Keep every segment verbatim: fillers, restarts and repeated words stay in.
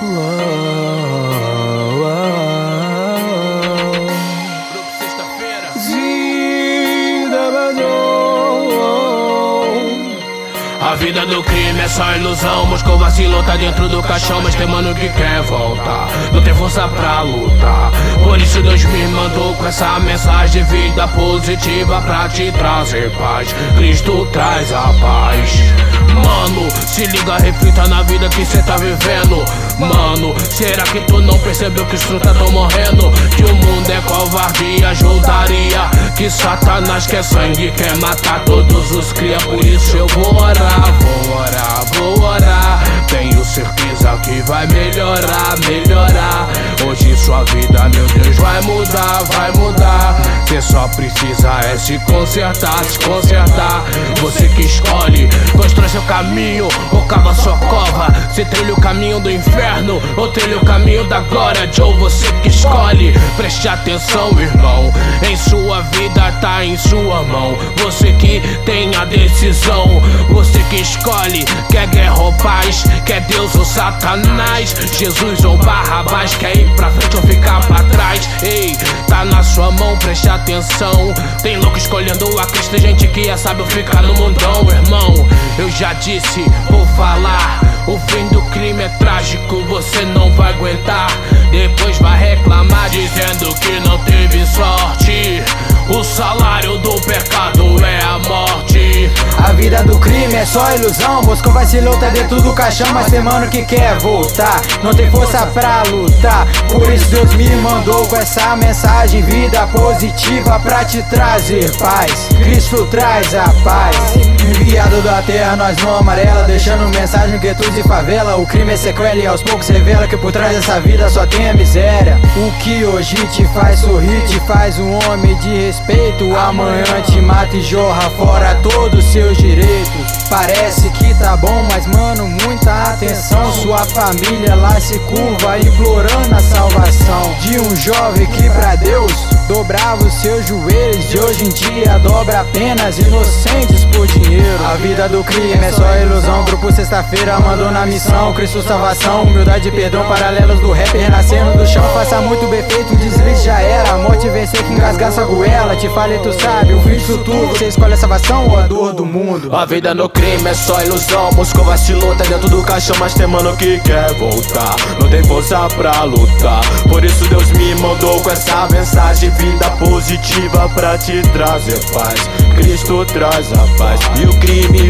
A vida do crime é só ilusão. Moscou vacilou, tá dentro do caixão, mas tem mano que quer voltar. Não tem força pra lutar. Por isso Deus me mandou com essa mensagem de vida positiva pra te trazer paz. Cristo traz a paz. Mano, se liga, reflita na vida que cê tá vivendo. Mano, será que tu não percebeu que os frutos tão morrendo? Que o mundo é covardia, ajudaria. Que Satanás quer sangue, quer matar todos os cria. Por isso eu vou orar, vou orar, vou orar. Tenho certeza que vai melhorar, melhorar. Hoje sua vida, meu Deus, vai mudar, vai mudar. Cê só precisa é se consertar, se consertar. Você que escolhe, constrói seu caminho ou cava sua cova. Cê trilha o caminho do inferno ou trilha o caminho da glória. Joe, você que escolhe, preste atenção, irmão. Em sua vida tá em sua mão. Você que tem a decisão. Você que escolhe, quer guerra ou paz, quer Deus ou Satanás, Jesus ou Barrabás, quer ir pra frente ou ficar pra trás. Ei, tá na sua mão, preste atenção. Tem louco escolhendo a Cristo, tem gente que é sábio ficar no mundão, irmão. Eu já disse, vou falar. O fim do crime é trágico, você não vai aguentar. Depois vai reclamar dizendo que não teve sorte. O salário do pecado é a morte. A vida do crime é só ilusão. Moscou vacilou, tá dentro do caixão, mas tem mano que quer voltar. Não tem força pra lutar. Por isso Deus me mandou com essa mensagem, vida positiva pra te trazer paz. Cristo traz a paz. Enviado da terra, nós não amarela, deixando mensagem em guetos e favela. O crime é sequela e aos poucos revela que por trás dessa vida só tem a miséria. O que hoje te faz sorrir, te faz um homem de respeito. Amanhã te mata e jorra fora todos os seus direitos. Parece que tá bom, mas mano, muita atenção. Sua família lá se curva implorando a salvação de um jovem que pra Deus dobrava os seus joelhos. De hoje em dia dobra apenas inocentes por dinheiro. A vida do crime é só ilusão. Grupo Sexta-feira mandou na missão Cristo salvação, humildade e perdão, paralelos do rap renascendo do chão. Faça muito bem feito, o deslize já era. A morte vencer que engasgar sua goela. Te falei, tu sabe, o fim disso tudo. Você escolhe a salvação ou a dor do mundo? A vida no crime é só ilusão. Moscou vacilou, tá dentro do caixão, mas tem mano que quer voltar. Não tem força pra lutar. Por isso Deus me mandou com essa mensagem, vida positiva pra te trazer paz. Cristo traz a paz. E o crime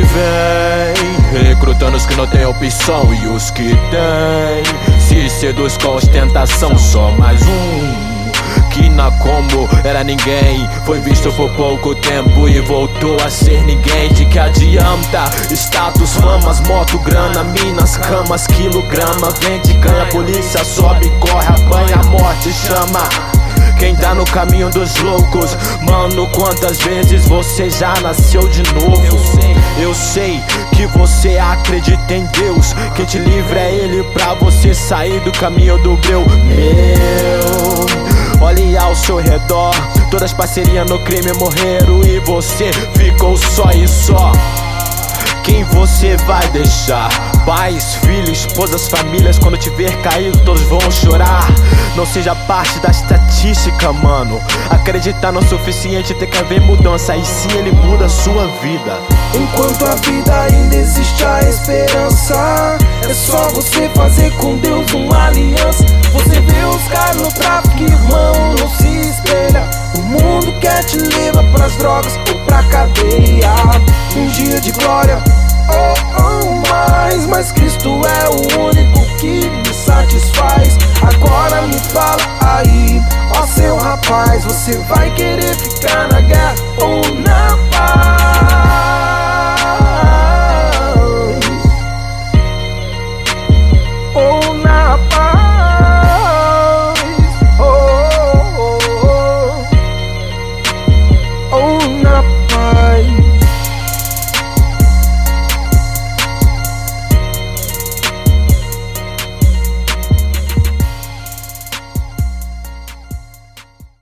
vem recrutando os que não têm opção e os que têm se seduz com ostentação. Só mais um que na como era ninguém, foi visto por pouco tempo e voltou a ser ninguém. De que adianta status, famas, moto, grana, minas, camas, quilograma. Vende, ganha, polícia sobe, corre, apanha, a morte chama. Quem tá no caminho dos loucos, mano, quantas vezes você já nasceu de novo? Eu sei, eu sei que você acredita em Deus. Quem te livra é Ele pra você sair do caminho do breu. Meu, olhe ao seu redor, todas as parcerias no crime morreram e você ficou só e só. Quem você vai deixar? Pais, filhos, esposas, famílias. Quando te ver caído, todos vão chorar. Não seja parte da estatística, mano. Acreditar não é suficiente, tem que haver mudança. E sim, Ele muda a sua vida. Enquanto a vida ainda existe a esperança, é só você fazer com Deus uma aliança. Você vê os caras no tráfico, irmão, não se espelha. O mundo quer te levar pras drogas ou pra cadeia. Um dia de glória, oh, oh, mais. Mas Cristo é o único que me satisfaz. Agora me fala aí, ó seu rapaz, você vai querer ficar na guerra ou na paz? Ou na paz? Oh, oh, oh, oh.